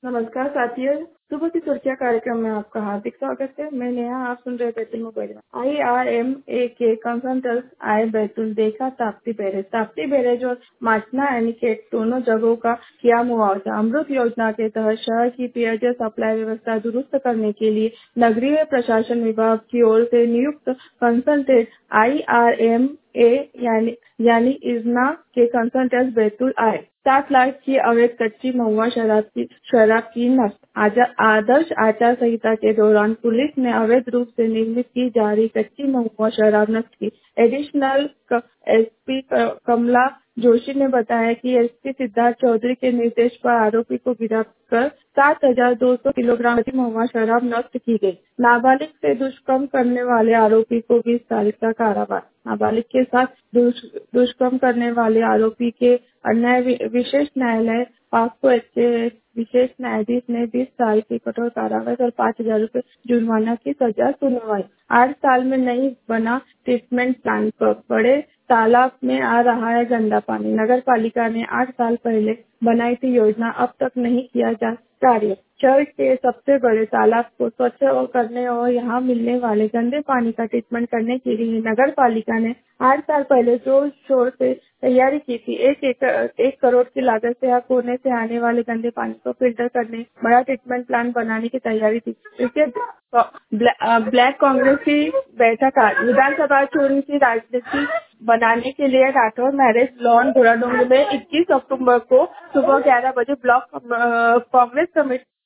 नमस्कार साथियों, सुबह की सुर्खियाँ कार्यक्रम में आपका हार्दिक स्वागत है। मैं नेहा, आप सुन रहे बैतूल मोबाइल में। IRMA के कंसल्टेंट्स आए बैतूल, देखा ताप्ती बैरेज और माचना एनीकट दोनों जगहों का किया मुआवजा। अमृत योजना के तहत शहर की पेयजल सप्लाई व्यवस्था दुरुस्त करने के लिए नगरीय प्रशासन विभाग की ओर से नियुक्त कंसल्टेंट IRMA यानी इजना के कंसल्टेंट बैतूल आए। 7 लाख की अवैध कच्ची महुआ शराब की नष्ट। आदर्श आचार संहिता के दौरान पुलिस ने अवैध रूप से निर्मित की जा रही कच्ची महुआ शराब नष्ट की। एडिशनल एसपी कमला जोशी ने बताया कि एसपी सिद्धार्थ चौधरी के निर्देश पर आरोपी को गिरफ्तार कर 7,200 किलोग्राम कच्ची महुआ शराब नष्ट की गई। नाबालिग से दुष्कर्म करने वाले आरोपी को 20 तारीख का कारावास। नाबालिग के साथ दुष्कर्म करने वाले आरोपी के अन्याय विशेष न्यायालय पास्को विशेष न्यायाधीश ने 20 साल की कठोर कारावास और 5,000 रूपए जुर्माना की सजा सुनवाई। 8 साल में नहीं बना ट्रीटमेंट प्लान पर बड़े तालाब में आ रहा है गंदा पानी। नगर पालिका ने 8 साल पहले बनाई थी योजना, अब तक नहीं किया जा कार्य। शहर के सबसे बड़े तालाब को स्वच्छ करने और यहाँ मिलने वाले गंदे पानी का ट्रीटमेंट करने के लिए नगर पालिका ने 8 साल पहले जोर शोर से तैयारी की थी। 1 करोड़ की लागत से कोने से आने वाले गंदे पानी को फिल्टर करने बड़ा ट्रीटमेंट प्लांट बनाने की तैयारी थी। इसके ब्लैक कांग्रेस की बैठक आज विधानसभा चुनाव की राजनीति बनाने के लिए राठौर मैरिज लॉन घोड़ाडोंगरी में 21 अक्टूबर को सुबह 11 बजे ब्लॉक कांग्रेस कमेटी